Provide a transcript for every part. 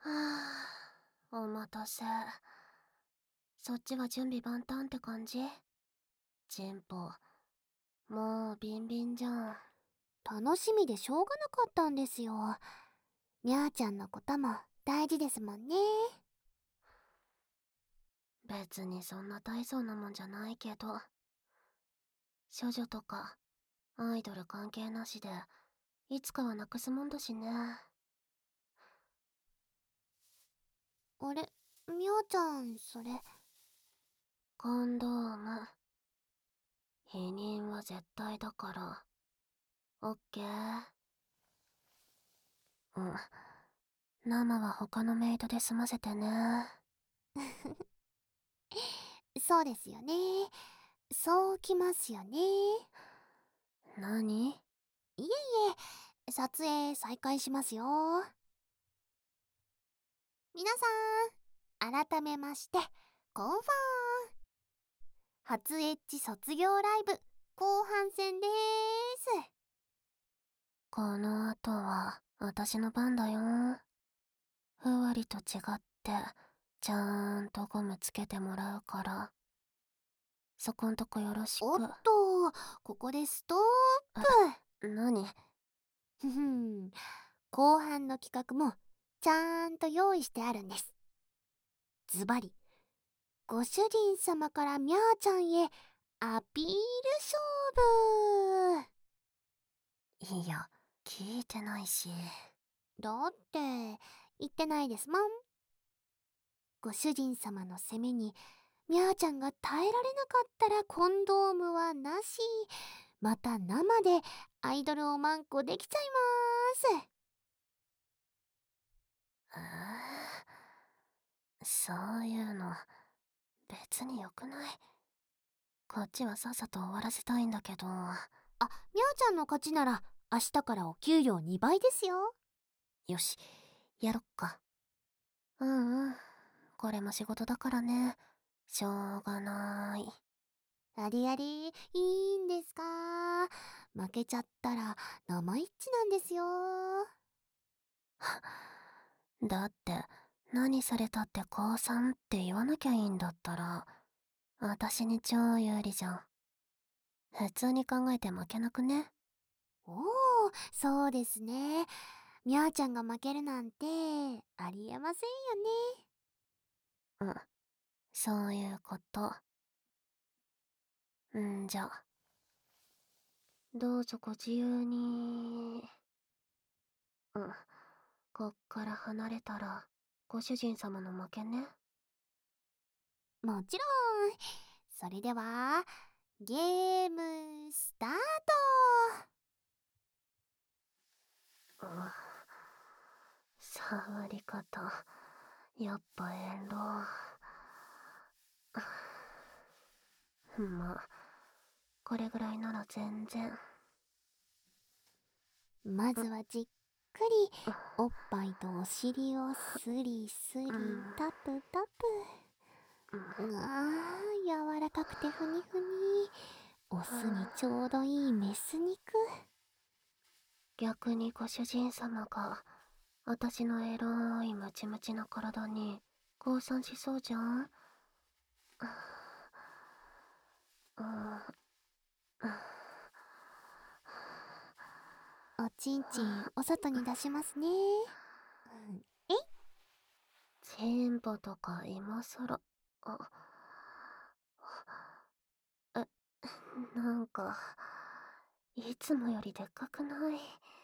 お待たせ。そっちは準備万端って感じ？チンポ、もうビンビンじゃん。 楽しみでしょうがなかったんですよ。みゃーちゃんのことも大事ですもんね。 別にそんな大層なもんじゃないけど。処女とか、アイドル関係なしで、いつかはなくすもんだしね。 あれ、みゃーちゃん、それ。 コンドーム。否認は絶対だから。オッケー。うん。生は他のメイドで済ませてね。 そうですよね。そうきますよね。 何？ いえいえ、撮影再開しますよ。皆さん、改めまして、コンファー。初エッジ卒業ライブ、後半戦でーす。 この後は、私の番だよ。ふわりと違って、ちゃんとゴムつけてもらうから。そこんとこよろしく。 おっと、ここでストッ何？ プ。ふふん。後半の企画も、ちゃんと用意してあるんです。ズバリ、ご主人様からみゃーちゃんへ、アピール勝負。 いや、聞いてないし。 だって、言ってないですもん。ご主人様の攻めに、みゃーちゃんが耐えられなかったらコンドームはなし。また生でアイドルおまんこできちゃいまーす。 そういうの、別によくない？こっちはさっさと終わらせたいんだけど。 みゃーちゃんの勝ちなら明日からお給料2倍ですよ。 よし、やろっか。うんうん。これも仕事だからね。しょうがない。 ありあり、いいんですか？負けちゃったら生一致なんですよ。 だって、何されたって降参って言わなきゃいいんだったら、私に超有利じゃん。普通に考えて負けなくね？ おお、そうですね。みゃーちゃんが負けるなんてありえませんよね。 うん、そういうこと。じゃ、どうぞご自由に。こっから離れたら、ご主人様の負けね。 もちろん。それでは、ゲームスターうん、触り方、やっぱ遠慮。まあ、これぐらいなら全然。 ト。まずはじっくり、おっぱいとお尻をスリスリ、タプタプ。柔らかくてふにふに。オスにちょうどいいメス肉。 逆にご主人様が、私のエロいムチムチな体に、降参しそうじゃん？ おちんちんお外に出しますね。えい。 チンポとか今さら。え、なんか、いつもよりでっかくない？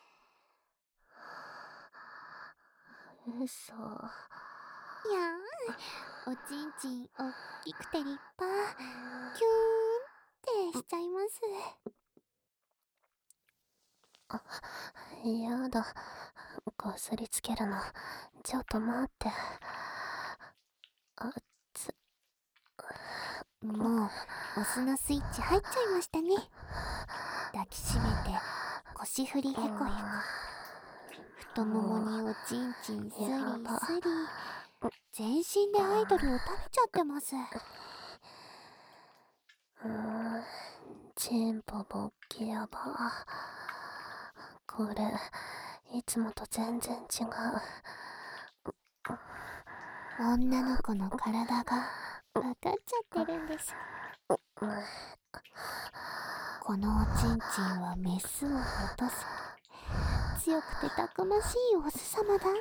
嘘。 いやーん、おちんちんおっきくて立派。キューンってしちゃいます。 やだ。こすりつけるの。ちょっと待って。あつ、 もう、オスのスイッチ入っちゃいましたね。抱きしめて、腰振りへこへこ。太ももにおちんちんスやリだ。 スリ。全身でアイドルを食べちゃってます。 チンポボッキヤバ。これ、いつもと全然違う。 女の子の体が分かっちゃってるんです。このおちんちんはメスを落とす強くてたくましいオス様だ。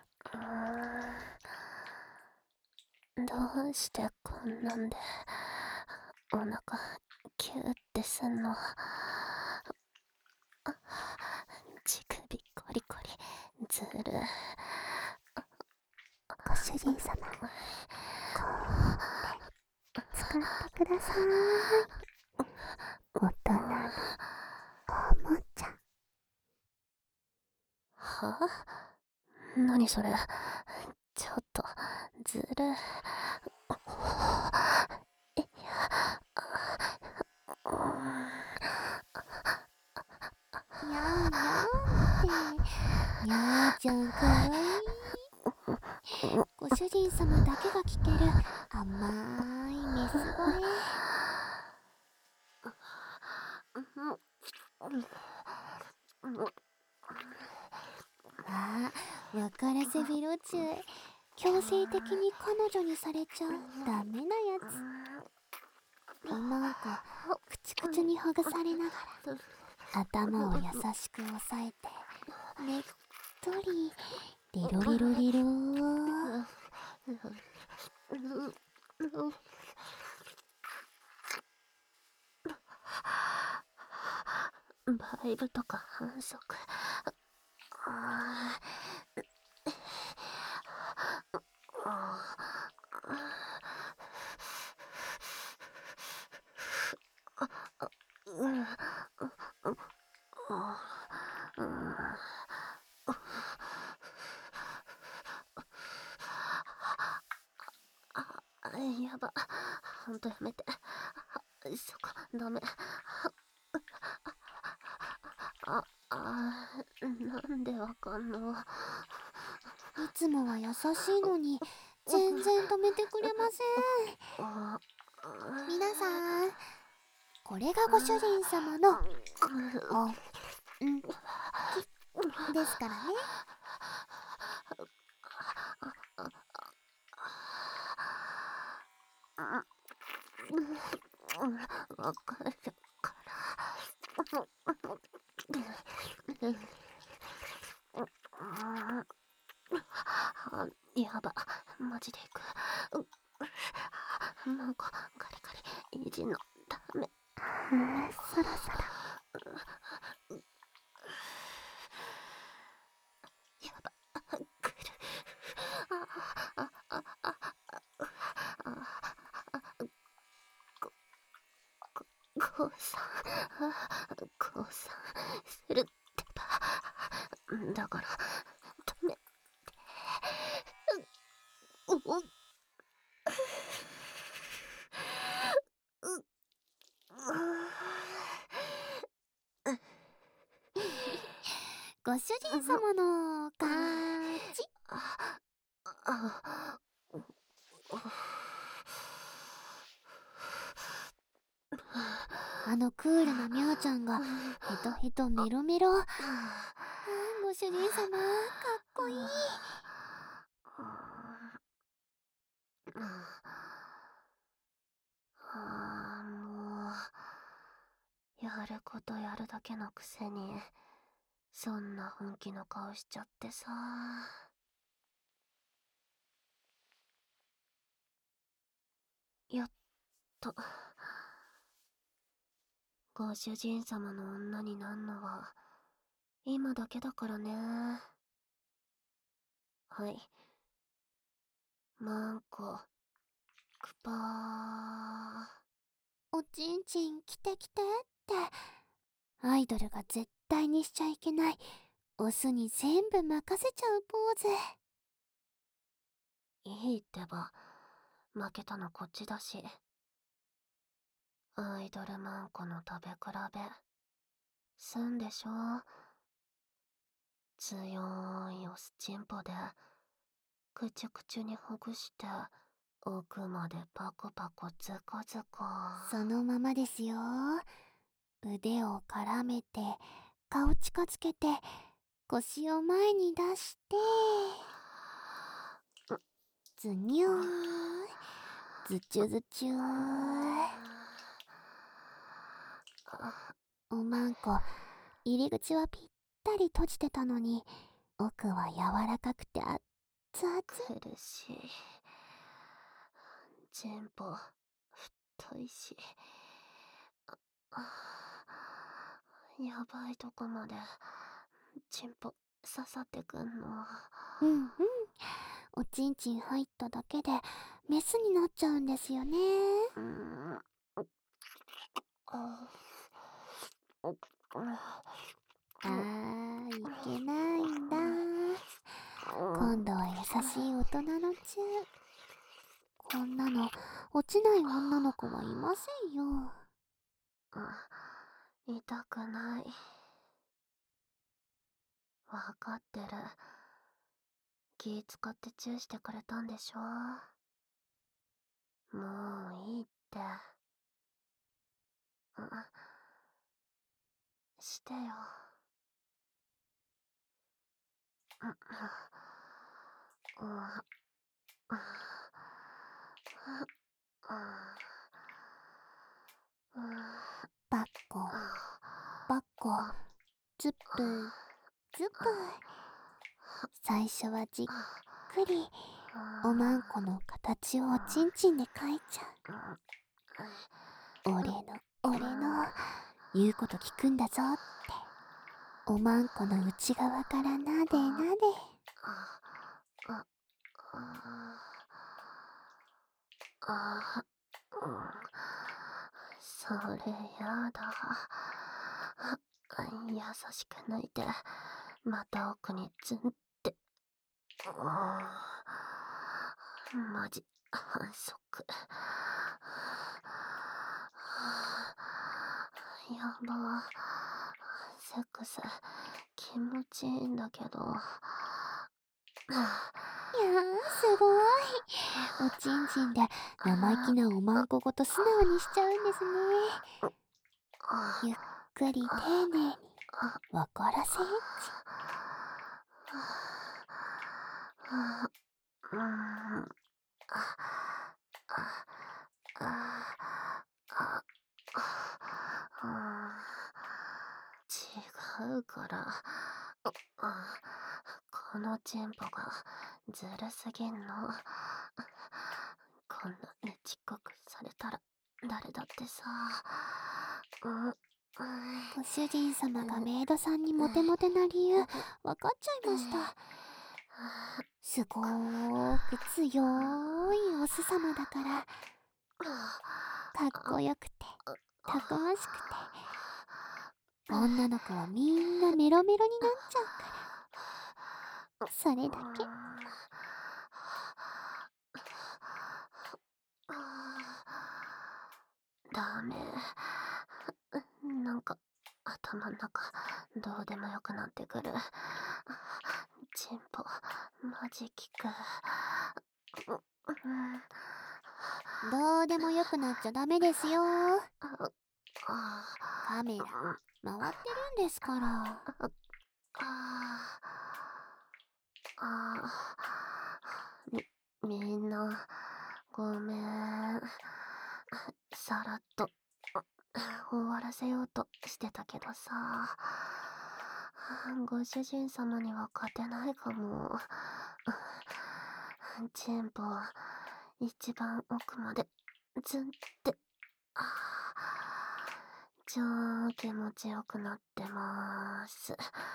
どうしてこんなんでお腹キューってすんの。乳首コリコリずる。 ご主人様、こう使ってください。大人のおもちゃ。 は？何それ。ちょっとずる。 にゃんにゃんって。にゃーちゃんかわいい。ご主人様だけが聞ける甘いメス声。ああ、別れせビロチュ。強制的に彼女にされちゃダメなやつ。なんかくちくちにほぐされながら頭を優しく押さえてねっとりリロリロリロー。 バイブとか反則。やば。ほんとやめて。そこ、ダメ。なんでわかんの。 いつもは優しいのに全然止めてくれません。皆さん、これがご主人様のおんきですからね。 わかるから。やば、マジでいく。なんかカリカリ意地のダメ。 そろそろやば、くる。降参、降参するってば。だから止めて。 ご主人様の勝ち。あのクールなミャオちゃんがヘトヘトメロメロ。ご主人様かっこいい。 もうやることやるだけのくせにそんな本気の顔しちゃってさ。やっとご主人様の女になんのは今だけだからね。はい、マンコクパおちんちん来て来てってアイドルが絶対にしちゃいけないオスに全部任せちゃうポーズ。 いいってば、負けたのこっちだし。アイドルマンコの食べ比べすんでしょ。強いオスチンポでくちゅくちゅにほぐして奥までパコパコズコズコ。 そのままですよ。腕を絡めて顔近づけて腰を前に出して。 ズニュー、ズチュズチュー。おまんこ、入り口はぴったり閉じてたのに、奥は柔らかくて熱々。 苦しい。チンポ太いし、やばいとこまでチンポ刺さってくんの。 うんうん。おちんちん入っただけでメスになっちゃうんですよね。いけないんだ。今度は優しい大人のチュー。こんなの落ちない女の子はいませんよ。 痛くない。わかってる。気使ってチューしてくれたんでしょ。もういいって。してよ。 バッコ、バッコ、ズップ、ズップ。最初はじっくりおまんこの形をおちんちんで描いちゃう。俺の言うこと聞くんだぞっておまんこの内側からなでなで。 それやだ。優しく抜いてまた奥にツンって。マジ反則。やば。セックス気持ちいいんだけど。 いやー、すごい。おちんちんで生意気なおまんこごと素直にしちゃうんですね。ゆっくり丁寧に分からせんち。 違うから。このチンポがずるすぎんの。こんなねちっこくされたら誰だってさ。 ご主人様がメイドさんにモテモテな理由分かっちゃいました。すごーく強いオス様だからかっこよくてたくましくて女の子はみんなメロメロになっちゃうから、それだけ。 ダメ。なんか頭ん中どうでもよくなってくる。チンポマジ効く。 どうでもよくなっちゃダメですよ。カメラ回ってるんですから。 みんなごめん。さらっと終わらせようとしてたけどさ。ご主人様には勝てないかも。チンポ一番奥までズンって。超気持ちよくなってまーす。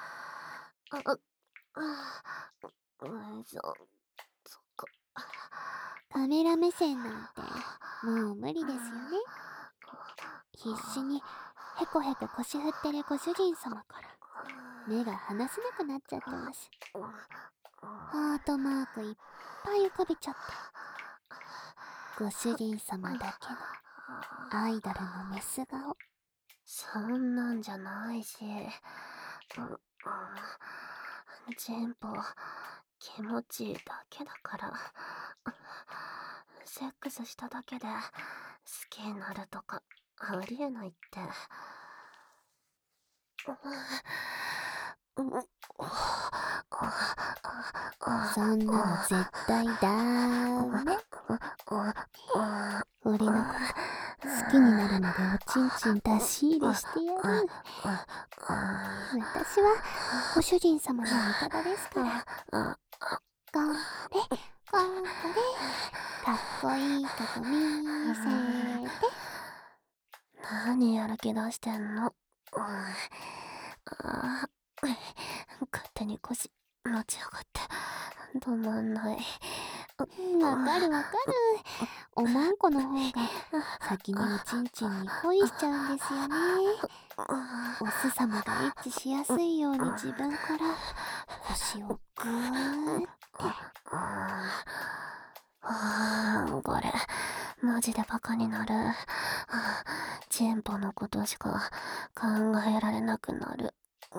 そっか。 カメラ目線なんてもう無理ですよね。必死にヘコヘコ腰振ってるご主人様から目が離せなくなっちゃってます。ハートマークいっぱい浮かべちゃってご主人様だけのアイドルのメス顔。 そんなんじゃないし。チンポ気持ちいいだけだから。セックスしただけで好きになるとかありえないって。 そんなの絶対ダメ。俺のこと好きになるまでおちんちん出し入れしてやる。私はご主人様の味方ですから。頑張れ、頑張れ。かっこいいとこ見せて。 何やる気出してんの。勝手に腰持ち上がって止まんない。 わかるわかる。おまんこの方が先におちんちんに恋しちゃうんですよね。おす様がエッチしやすいように自分から腰をグーって。 これマジでバカになる。チンポのことしか考えられなくなる。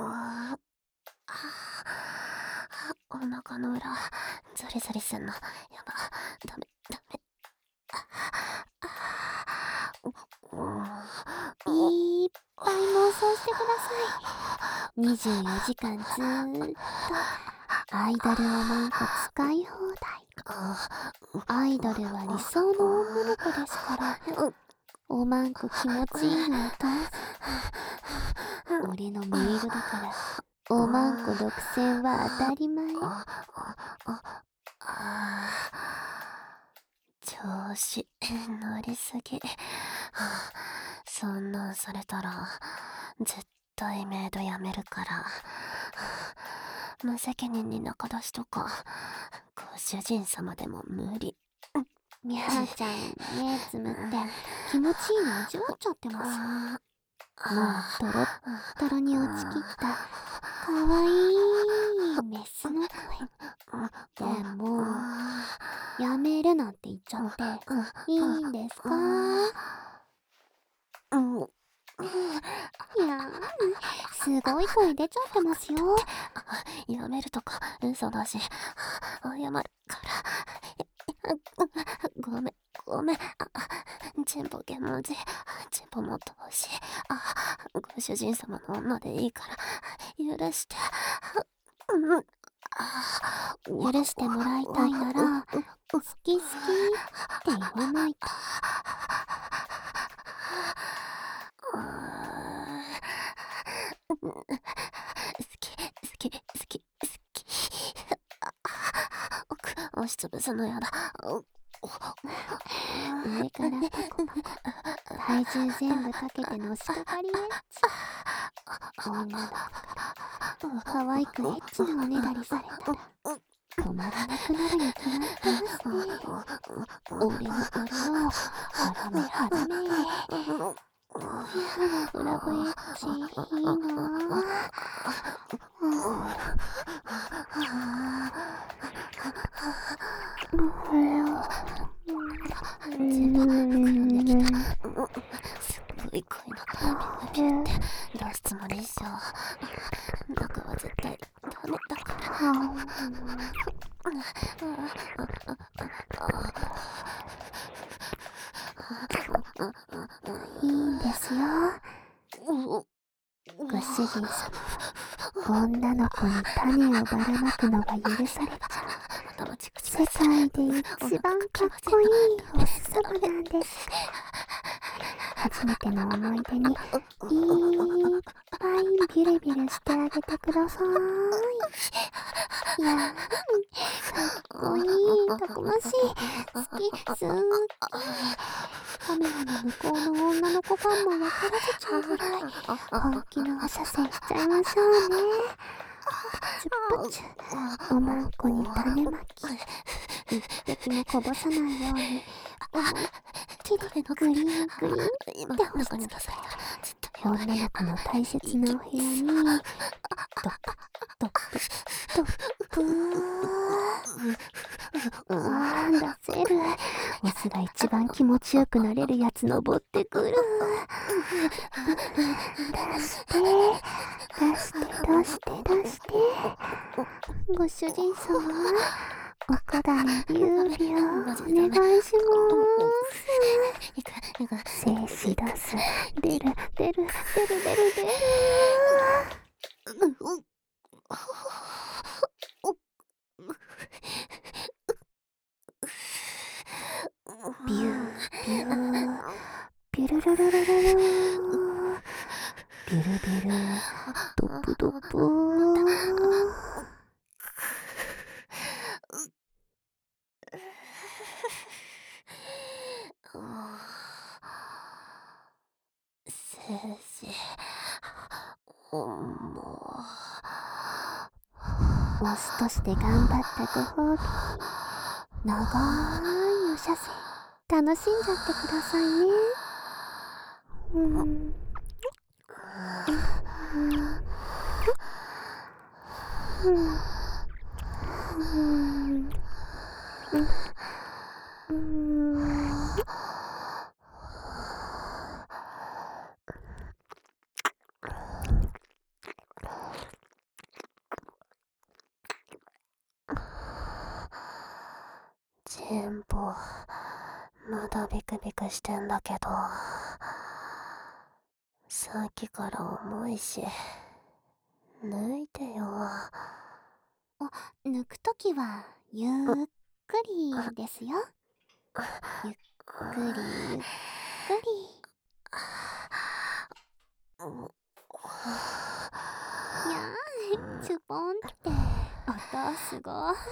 お腹の裏ザリザリすんのやば。ダメダメ。 いっぱい妄想してください。24時間ずーっとアイドルおまんこ使い放題。アイドルは理想の女の子ですから、おまんこ気持ちいいのはどうぞ。俺のメイドだからおまんこ独占は当たり前。 調子乗りすぎ。そんなんされたら絶対メイドやめるから。無責任に仲出しとかご主人様でも無理。 みゃーちゃん目つむって気持ちいいの味わっちゃってます。もうトロットロに落ちきったかわいいメスの声。でもやめるなんて言っちゃっていいんですか？いやー、すごい声出ちゃってますよ。 やめるとか嘘だし謝るから。ごめんごめん。チンポゲ文字チンポも通しご主人様の女でいいから許して。 許してもらいたいなら好き好きって言わないと。 好き好き好き好き。押しつぶすのやだ。 上からパコパコ体重全部かけてのしかかりエッチ。女の子から可愛くエッチなおねだりされたら止まらなくなるに決まってますね。俺の体をハラメハラメ。ラブラブエッチいいな全部膨らんできた。すっごい声のタイミングピュって出すつもりっしょ。中は絶対ダメだから。 いいんですよ。ご主人様、女の子に種をばらまくのが許されちゃう世界で一番かっこいいおす様なんです。初めての思い出にいっぱいビュルビュルしてあげてください。いやー、かっこいい、たくましい、好き、すっカメラの向こうの女の子ファンも分からせちゃうぐらい本気のお射精しちゃいましょうね。パチュパチュおまんこに種まき一滴もこぼさないように思いっきりグリーングリーンって押し付けて女の子の大切なお部屋にドップドップドップ出せる。オスが一番気持ちよくなれるやつ登ってくる。出して出して出して出してご主人様おこだねビュービューお願いします。精子出す。出る出る出る出る出る。 ルルルルルー。ビルビル、ドプドプー。 先生、もオスとして頑張ったご褒美に、長いお射精楽しんじゃってくださいね。 チンポ、まだビクビクしてんだけど、さっきから重いし、抜いてよ。 抜くときはゆっくりですよ。ゆっくりゆっくり。にゃー、チュポンって音すごい。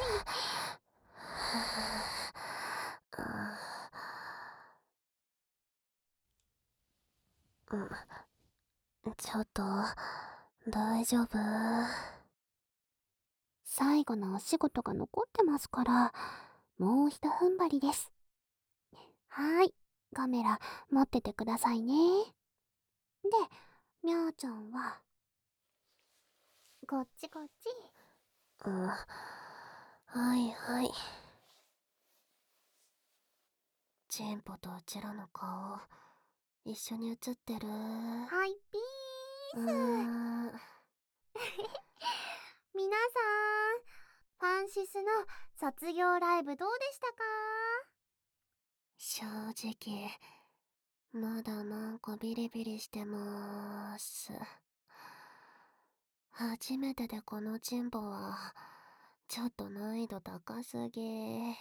ちょっと、大丈夫？ 最後のお仕事が残ってますから、もうひと踏ん張りです。はーい、カメラ持っててくださいね。で、みゃーちゃんは、こっちこっち。 はいはい。チンポとうちらの顔、一緒に写ってる。 はいピース。皆さん、ファンシスの卒業ライブどうでしたか？ 正直、まだなんかビリビリしてまーす。初めてでこのチンポは、ちょっと難易度高すぎ。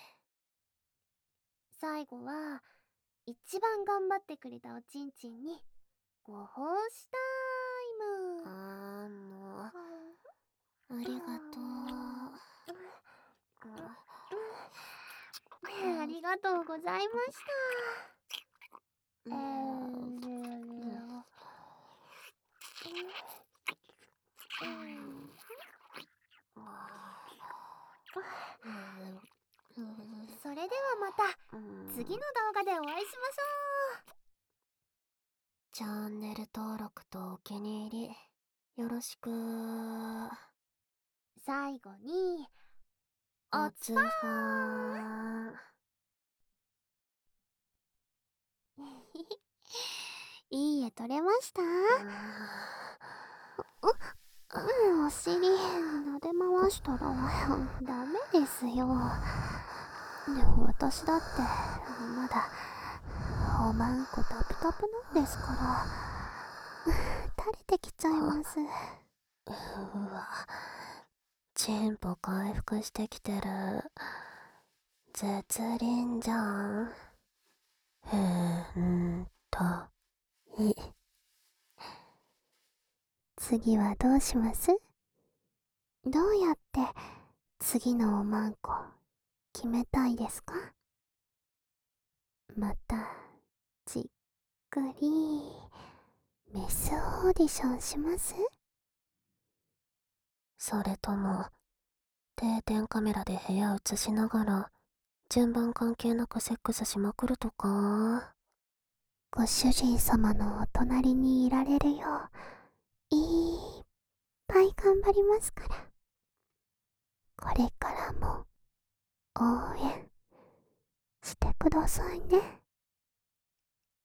最後は、一番頑張ってくれたおちんちんに、ご奉仕タイム。 もう、ありがとう。 ありがとうございました。それではまた次の動画でお会いしましょう。 チャンネル登録とお気に入り、よろしく。 最後に、 おつファン。 いい絵撮れました？お尻撫で回したらダメですよ。でも私だってまだおまんこタプタプなんですから垂れてきちゃいます。 チンポ回復してきてる。絶倫じゃん。い。 次はどうします？どうやって次のおまんこ決めたいですか？またじっくりメスオーディションします？ それとも、定点カメラで部屋映しながら、順番関係なくセックスしまくるとか？ ご主人様のお隣にいられるよう、いっぱい頑張りますから。これからも応援してくださいね。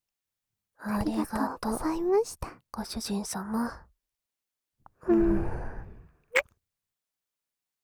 ありがとうありがとうございました。 ご主人様。 うん。